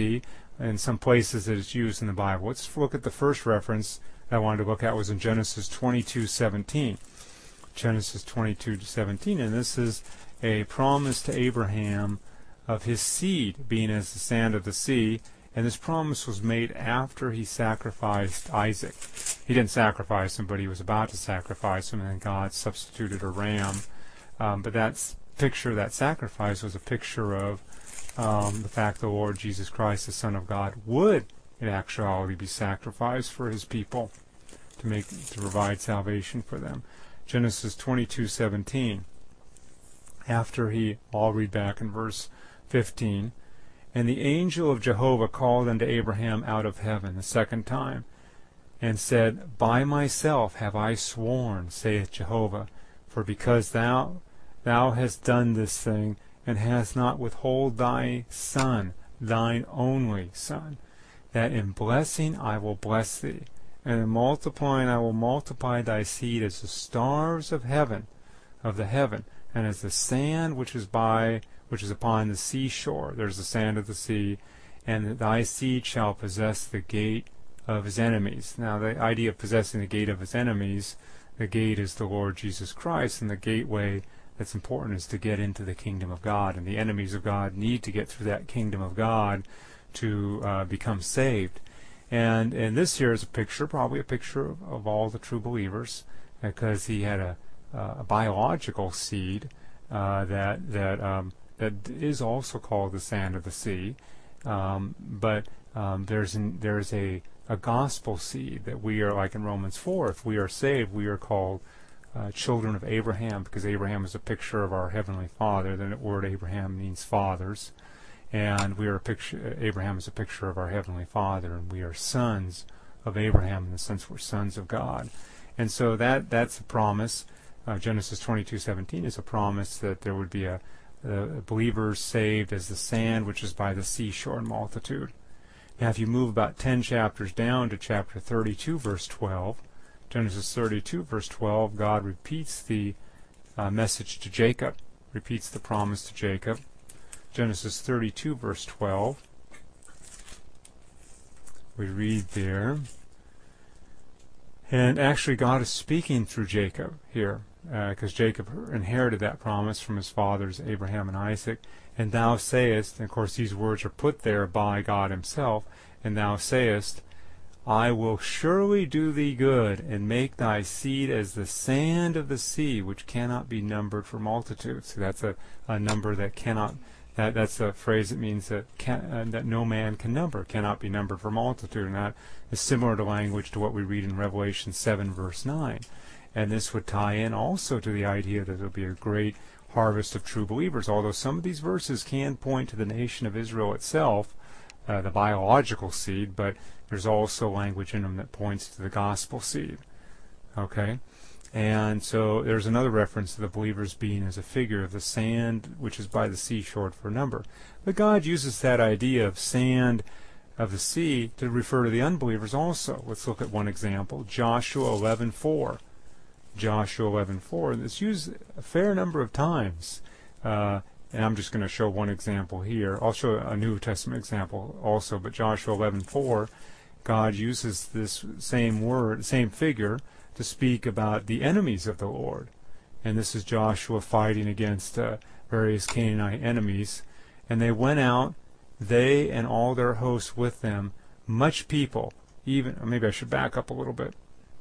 Speaker 1: in some places that it's used in the Bible. Let's look at the first reference I wanted to look at was in Genesis twenty-two seventeen. Genesis twenty-two seventeen, and this is a promise to Abraham of his seed being as the sand of the sea, and this promise was made after he sacrificed Isaac. He didn't sacrifice him, but he was about to sacrifice him, and then God substituted a ram. Um, but that picture, that sacrifice, was a picture of um, the fact the Lord Jesus Christ, the Son of God, would in actuality be sacrificed for his people to make to provide salvation for them. Genesis twenty-two seventeen. After he, I'll read back in verse fifteen. And the angel of Jehovah called unto Abraham out of heaven the second time, and said, By myself have I sworn, saith Jehovah, for because thou thou hast done this thing, and hast not withhold thy son, thine only son, that in blessing I will bless thee, and in multiplying I will multiply thy seed as the stars of heaven, of the heaven, and as the sand which is by which is upon the seashore. There's the sand of the sea, and thy seed shall possess the gate of his enemies. Now, the idea of possessing the gate of his enemies, the gate is the Lord Jesus Christ, and the gateway that's important is to get into the kingdom of God, and the enemies of God need to get through that kingdom of God to uh, become saved. And and this here is a picture, probably a picture of, of all the true believers, because he had a, uh, a biological seed uh, that that um, that is also called the sand of the sea. Um, but um, there's an, there's a a gospel seed that we are, like in Romans four. If we are saved, we are called uh, children of Abraham, because Abraham is a picture of our heavenly Father. The word Abraham means fathers. And we are a picture. Abraham is a picture of our heavenly Father, and we are sons of Abraham in the sense we're sons of God. And so that that's a promise. Uh, Genesis twenty-two seventeen is a promise that there would be a, a believers saved as the sand which is by the seashore in multitude. Now, if you move about ten chapters down to chapter thirty-two, verse twelve, Genesis thirty-two, verse twelve, God repeats the uh, message to Jacob, repeats the promise to Jacob. Genesis thirty-two, verse twelve, we read there, and actually God is speaking through Jacob here, because uh, Jacob inherited that promise from his fathers Abraham and Isaac. And thou sayest, and of course these words are put there by God himself, and thou sayest, I will surely do thee good, and make thy seed as the sand of the sea, which cannot be numbered for multitudes. So that's a, a number that cannot That, that's a phrase that means that can, uh, that no man can number, cannot be numbered for multitude. And that is similar to language to what we read in Revelation seven, verse nine. And this would tie in also to the idea that there will be a great harvest of true believers. Although some of these verses can point to the nation of Israel itself, uh, the biological seed, but there's also language in them that points to the gospel seed. Okay? And so there's another reference to the believers being as a figure of the sand which is by the seashore for number. But God uses that idea of sand of the sea to refer to the unbelievers also. Let's look at one example. Joshua eleven four. Joshua eleven four. It's used a fair number of times. Uh, and I'm just going to show one example here. I'll show a New Testament example also. But Joshua eleven four, God uses this same word, same figure, to speak about the enemies of the Lord. And this is Joshua fighting against uh, various Canaanite enemies. And they went out, they and all their hosts with them, much people, even, or maybe I should back up a little bit.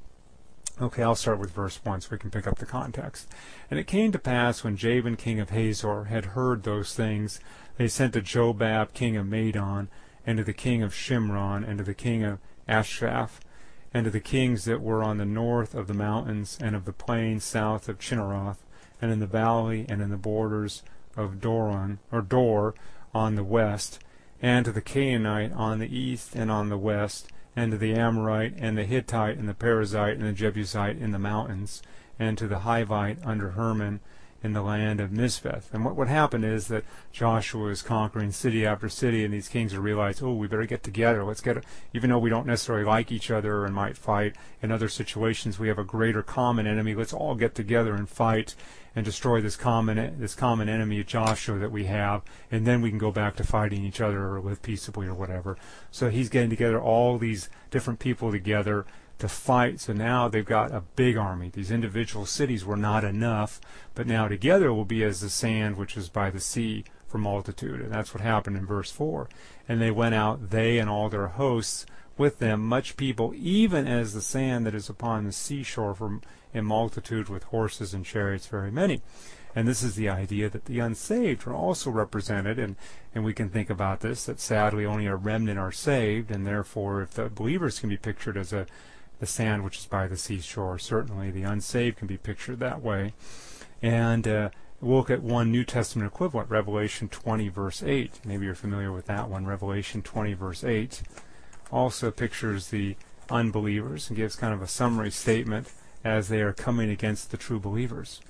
Speaker 1: Okay, I'll start with verse one so we can pick up the context. And it came to pass, when Jabin king of Hazor had heard those things, they sent to Jobab king of Madon, and to the king of Shimron, and to the king of Ashaph, and to the kings that were on the north of the mountains, and of the plains south of Chinneroth, and in the valley, and in the borders of Doron, or Dor, on the west, and to the Canaanite on the east and on the west, and to the Amorite, and the Hittite, and the Perizzite, and the Jebusite in the mountains, and to the Hivite under Hermon, in the land of Mizpeth. And what, what happened is that Joshua is conquering city after city, and these kings are realized, oh, we better get together. Let's get, a, even though we don't necessarily like each other and might fight in other situations, we have a greater common enemy. Let's all get together and fight and destroy this common this common enemy, Joshua, that we have, and then we can go back to fighting each other or live peaceably or whatever. So he's getting together all these different people together to fight. So now they've got a big army. These individual cities were not enough, but now together will be as the sand which is by the sea for multitude. And that's what happened in verse four. And they went out, they and all their hosts with them, much people, even as the sand that is upon the seashore from in multitude, with horses and chariots very many. And this is the idea that the unsaved are also represented, and, and we can think about this, that sadly only a remnant are saved, and therefore if the believers can be pictured as a the sand which is by the seashore, certainly the unsaved can be pictured that way. And uh, we'll look at one New Testament equivalent, Revelation twenty, verse eight. Maybe you're familiar with that one. Revelation twenty, verse eight also pictures the unbelievers and gives kind of a summary statement as they are coming against the true believers.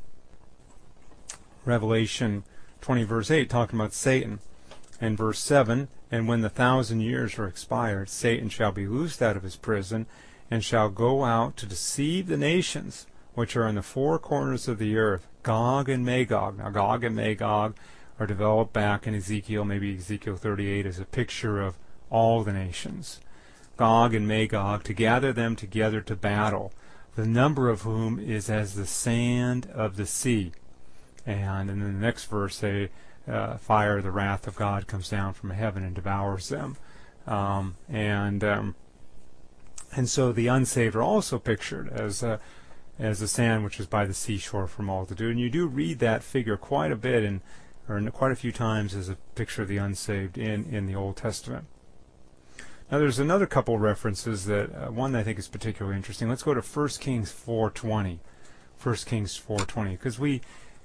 Speaker 1: Revelation twenty, verse eight, talking about Satan. And verse seven, and when the thousand years are expired, Satan shall be loosed out of his prison, and shall go out to deceive the nations which are in the four corners of the earth, Gog and Magog. Now Gog and Magog are developed back in Ezekiel, maybe Ezekiel thirty-eight, as a picture of all the nations. Gog and Magog, to gather them together to battle, the number of whom is as the sand of the sea. And in the next verse, they uh, fire, the wrath of God comes down from heaven and devours them. Um, and um, and so the unsaved are also pictured as uh, as the sand which is by the seashore for multitude. And you do read that figure quite a bit, in, or in quite a few times, as a picture of the unsaved in, in the Old Testament. Now there's another couple references, that uh, one that I think is particularly interesting. Let's go to First Kings four twenty. First Kings four twenty, because we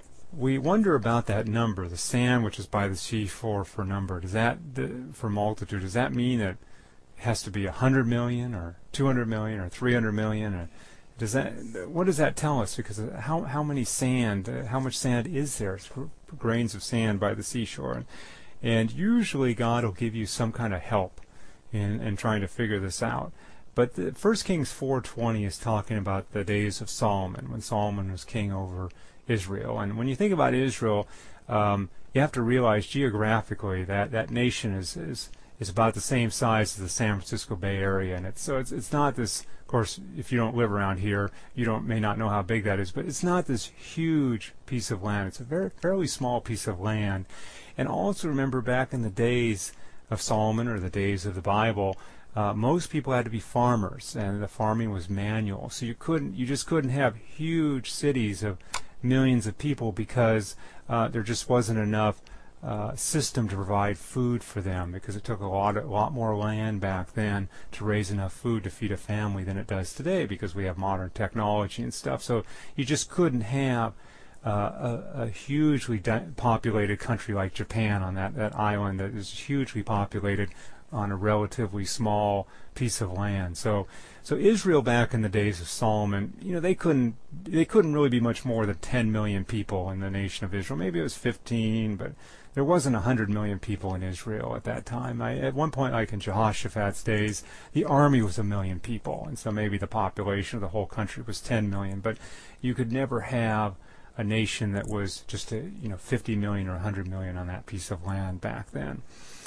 Speaker 1: we wonder about that number, the sand which is by the seashore for number. Does that, for multitude, does that mean that it has to be one hundred million or two hundred million or three hundred million? Or does that, what does that tell us? Because how how many sand, uh, how much sand is there? It's grains of sand by the seashore. And, and usually God will give you some kind of help in, in trying to figure this out. But the First Kings four twenty is talking about the days of Solomon, when Solomon was king over Israel. And when you think about Israel, um, you have to realize geographically that that nation is, is is about the same size as the San Francisco Bay Area, and it's so it's it's not this. Of course, if you don't live around here, you don't may not know how big that is, but it's not this huge piece of land. It's a very fairly small piece of land. And also remember, back in the days of Solomon, or the days of the Bible, uh, most people had to be farmers, and the farming was manual. So you couldn't, you just couldn't have huge cities of millions of people, because uh, there just wasn't enough uh, system to provide food for them, because it took a lot, a lot more land back then to raise enough food to feed a family than it does today, because we have modern technology and stuff. So you just couldn't have uh, a, a hugely populated country like Japan on that, that island that is hugely populated on a relatively small piece of land. So so Israel back in the days of Solomon, you know, they couldn't they couldn't really be much more than ten million people in the nation of Israel. Maybe it was fifteen, but there wasn't one hundred million people in Israel at that time. I, at one point, like in Jehoshaphat's days, the army was a million people, and so maybe the population of the whole country was ten million. But you could never have a nation that was just a, you know, fifty million or one hundred million on that piece of land back then.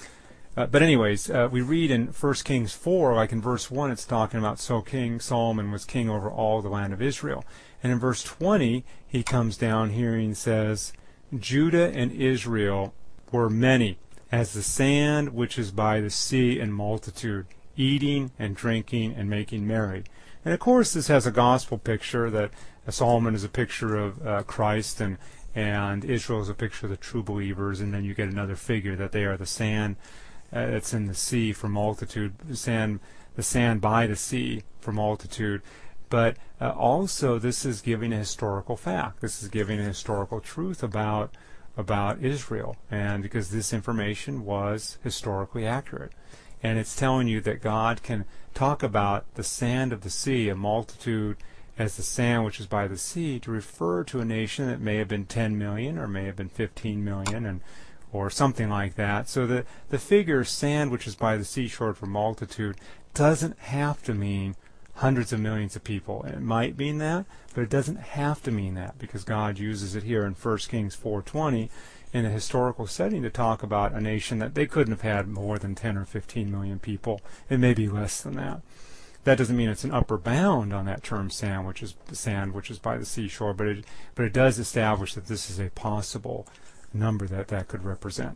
Speaker 1: Uh, but anyways, uh, we read in First Kings four, like in verse one, it's talking about, so King Solomon was king over all the land of Israel. And in verse twenty, he comes down here and says, Judah and Israel were many, as the sand which is by the sea in multitude, eating and drinking and making merry. And of course, this has a gospel picture, that uh, Solomon is a picture of uh, Christ, and and Israel is a picture of the true believers. And then you get another figure, that they are the sand Uh, it's in the sea for multitude, the sand, the sand by the sea for multitude. But uh, also, this is giving a historical fact. This is giving a historical truth about about Israel, and because this information was historically accurate, and it's telling you that God can talk about the sand of the sea, a multitude, as the sand which is by the sea to refer to a nation that may have been ten million or may have been fifteen million, and or something like that. So the, the figure sand which is by the seashore for multitude doesn't have to mean hundreds of millions of people. It might mean that, but it doesn't have to mean that, because God uses it here in First Kings four twenty in a historical setting to talk about a nation that they couldn't have had more than ten or fifteen million people. It may be less than that. That doesn't mean it's an upper bound on that term sand, which is sand which is by the seashore, but it but it does establish that this is a possible number that that could represent.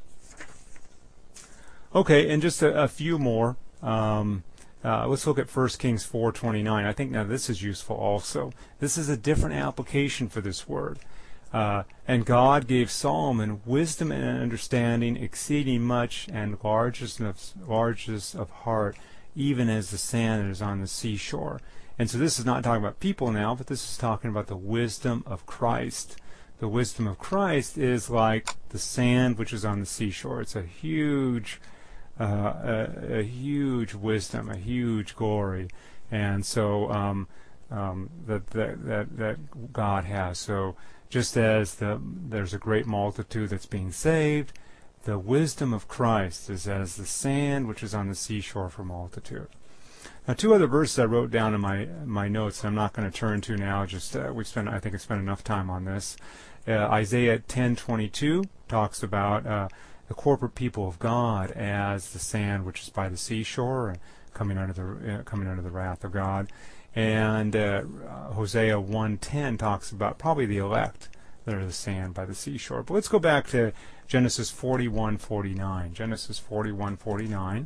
Speaker 1: Okay, and just a, a few more. Um, uh, let's look at First Kings four twenty-nine. I think now this is useful also. This is a different application for this word. Uh, and God gave Solomon wisdom and understanding exceeding much, and largest of, largest of heart, even as the sand that is on the seashore. And so this is not talking about people now, but this is talking about the wisdom of Christ. The wisdom of Christ is like the sand which is on the seashore. It's a huge, uh, a, a huge wisdom, a huge glory, and so um, um, that, that that that God has. So just as the there's a great multitude that's being saved, the wisdom of Christ is as the sand which is on the seashore for multitude. Now, two other verses I wrote down in my my notes, and I'm not going to turn to now. Just uh, we spent, I think, I spent enough time on this. Uh, Isaiah ten twenty-two talks about uh, the corporate people of God as the sand which is by the seashore, and coming under the uh, coming under the wrath of God. And uh, Hosea one ten talks about probably the elect that are the sand by the seashore. But let's go back to Genesis forty-one forty-nine. Genesis forty-one forty-nine,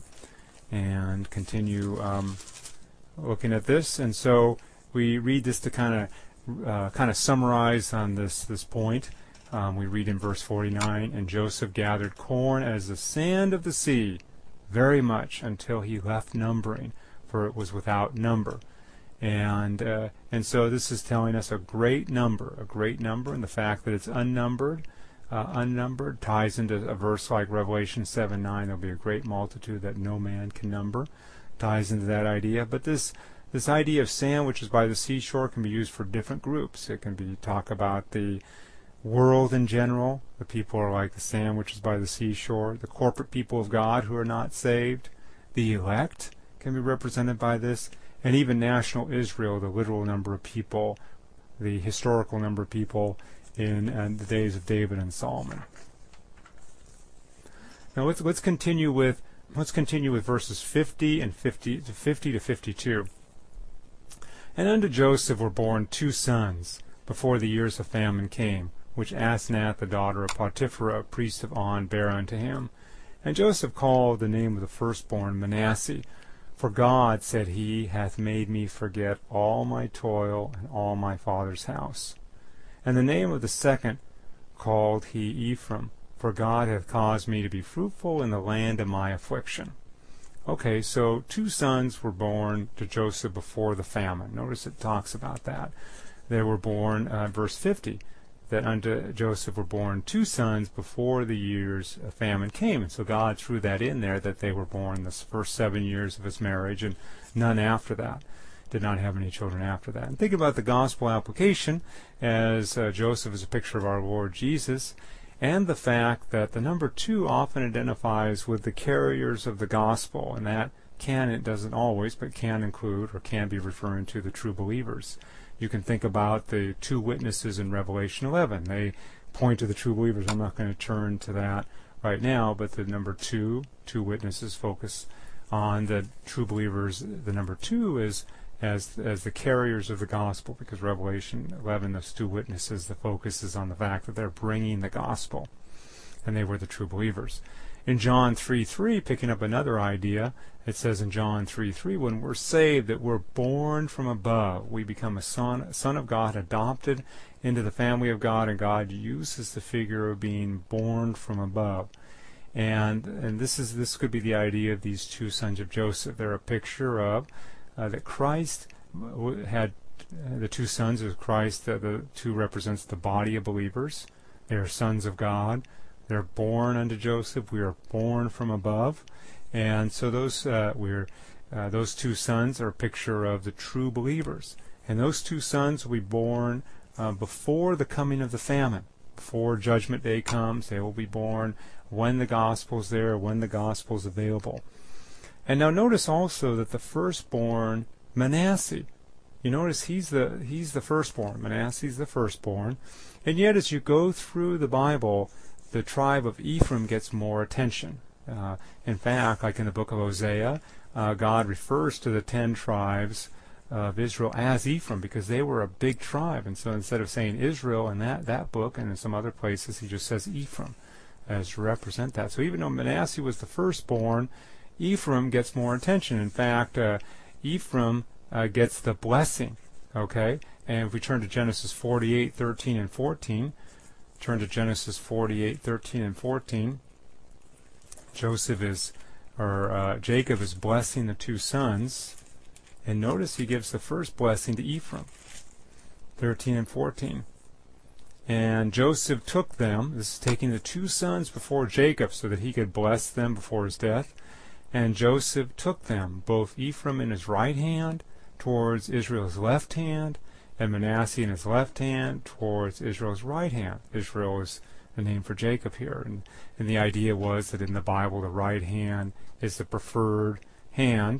Speaker 1: and continue um, looking at this. And so we read this to kind of uh, kind of summarize on this this point. Um, we read in verse forty-nine, and Joseph gathered corn as the sand of the sea, very much, until he left numbering, for it was without number. And uh, and so this is telling us a great number, a great number, and the fact that it's unnumbered, uh, unnumbered ties into a verse like Revelation seven nine. There'll be a great multitude that no man can number, ties into that idea. But this this idea of sand, which is by the seashore, can be used for different groups. It can be talk about the world in general. The people are like the sand which is by the seashore. The corporate people of God who are not saved, the elect, can be represented by this. And even national Israel, the literal number of people, the historical number of people in uh, the days of David and Solomon. Now let's let's continue with let's continue with verses fifty and fifty to fifty to fifty-two. And unto Joseph were born two sons before the years of famine came, which Asenath the daughter of Potipherah, priest of On, bare unto him. And Joseph called the name of the firstborn Manasseh. For God, said he, hath made me forget all my toil and all my father's house. And the name of the second called he Ephraim, for God hath caused me to be fruitful in the land of my affliction. Okay, so two sons were born to Joseph before the famine. Notice it talks about that. They were born, uh, verse fifty, that unto Joseph were born two sons before the years of famine came. And so God threw that in there, that they were born the first seven years of his marriage and none after that. Did not have any children after that. And think about the gospel application, as uh, Joseph is a picture of our Lord Jesus, and the fact that the number two often identifies with the carriers of the gospel, and that can, it doesn't always, but can include or can be referring to the true believers. You can think about the two witnesses in Revelation eleven. They point to the true believers. I'm not going to turn to that right now, but the number two, two witnesses, focus on the true believers. The number two is as as the carriers of the gospel, because Revelation eleven, those two witnesses, the focus is on the fact that they're bringing the gospel, and they were the true believers. In John three three, picking up another idea, it says in John three three, when we're saved, that we're born from above. We become a son, son of God, adopted into the family of God, and God uses the figure of being born from above. And and this is this could be the idea of these two sons of Joseph. They're a picture of uh, that Christ had uh, the two sons of Christ. Uh, the two represents the body of believers. They are sons of God. They're born unto Joseph. We are born from above, and so those uh, we're uh, those two sons are a picture of the true believers. And those two sons will be born uh, before the coming of the famine. Before Judgment Day comes, they will be born when the gospel's there, when the gospel's available. And now notice also that the firstborn, Manasseh, you notice he's the he's the firstborn. Manasseh's the firstborn. And yet as you go through the Bible, the tribe of Ephraim gets more attention. Uh, in fact, like in the book of Hosea, uh, God refers to the ten tribes of Israel as Ephraim because they were a big tribe. And so instead of saying Israel in that, that book and in some other places, he just says Ephraim as to represent that. So even though Manasseh was the firstborn, Ephraim gets more attention. In fact, uh, Ephraim uh, gets the blessing. Okay? And if we turn to Genesis forty-eight, thirteen, and fourteen, turn to Genesis forty-eight, thirteen, and fourteen, Joseph is, or uh, Jacob is blessing the two sons. And notice he gives the first blessing to Ephraim, thirteen and fourteen. And Joseph took them, this is taking the two sons before Jacob so that he could bless them before his death. And Joseph took them, both Ephraim in his right hand towards Israel's left hand, and Manasseh in his left hand towards Israel's right hand. Israel is the name for Jacob here. And, and the idea was that in the Bible the right hand is the preferred hand,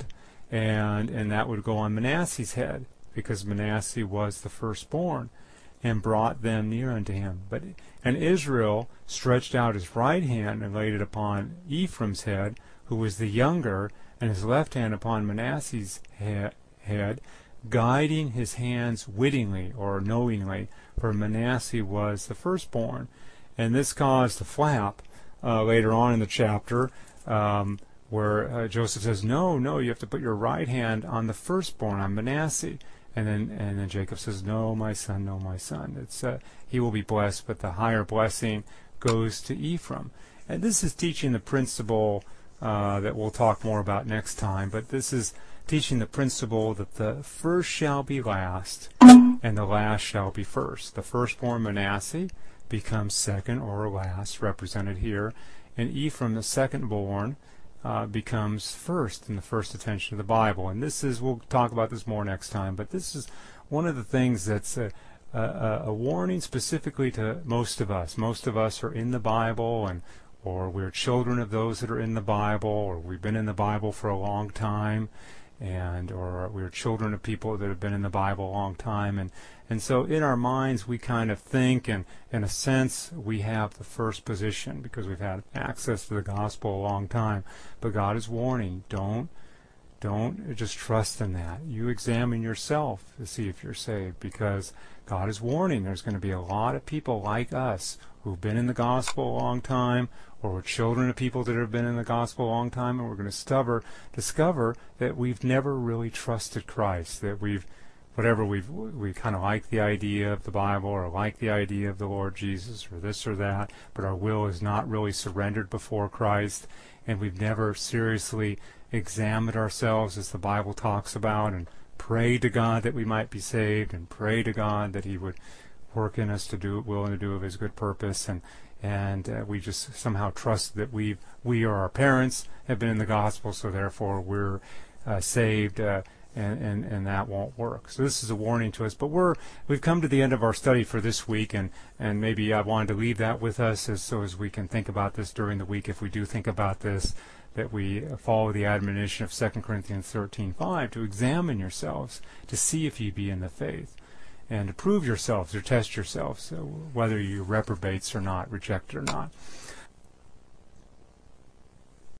Speaker 1: and and that would go on Manasseh's head, because Manasseh was the firstborn, and brought them near unto him. But and Israel stretched out his right hand and laid it upon Ephraim's head, who was the younger, and his left hand upon Manasseh's he- head, guiding his hands wittingly or knowingly, for Manasseh was the firstborn. And this caused a flap uh, later on in the chapter, um, where uh, Joseph says, no, no, you have to put your right hand on the firstborn, on Manasseh. And then and then Jacob says, no, my son, no, my son. It's uh, he will be blessed, but the higher blessing goes to Ephraim. And this is teaching the principle uh, that we'll talk more about next time, but this is teaching the principle that the first shall be last, and the last shall be first. The firstborn Manasseh becomes second or last, represented here, and Ephraim, the secondborn, Uh, becomes first in the first attention of the Bible. And this is, we'll talk about this more next time, but this is one of the things that's a, a, a warning specifically to most of us. Most of us are in the Bible, and or we're children of those that are in the Bible, or we've been in the Bible for a long time, and or we're children of people that have been in the Bible a long time. And, and so in our minds we kind of think, and in a sense we have the first position because we've had access to the gospel a long time. But God is warning, don't don't just trust in that. You examine yourself to see if you're saved, because God is warning there's going to be a lot of people like us who've been in the gospel a long time, or we're children of people that have been in the gospel a long time, and we're going to discover, discover that we've never really trusted Christ, that we've, whatever we've, we kind of like the idea of the Bible, or like the idea of the Lord Jesus, or this or that, but our will is not really surrendered before Christ, and we've never seriously examined ourselves, as the Bible talks about, and prayed to God that we might be saved, and pray to God that He would work in us to do will and to do of His good purpose, and and uh, we just somehow trust that we we or our parents have been in the gospel, so therefore we're uh, saved, uh, and, and and that won't work. So this is a warning to us. But we're we've come to the end of our study for this week, and and maybe I wanted to leave that with us, as so as we can think about this during the week. If we do think about this, that we follow the admonition of Second Corinthians thirteen five, to examine yourselves to see if ye be in the faith, and to prove yourselves or test yourselves, so whether you reprobates or not, reject it or not.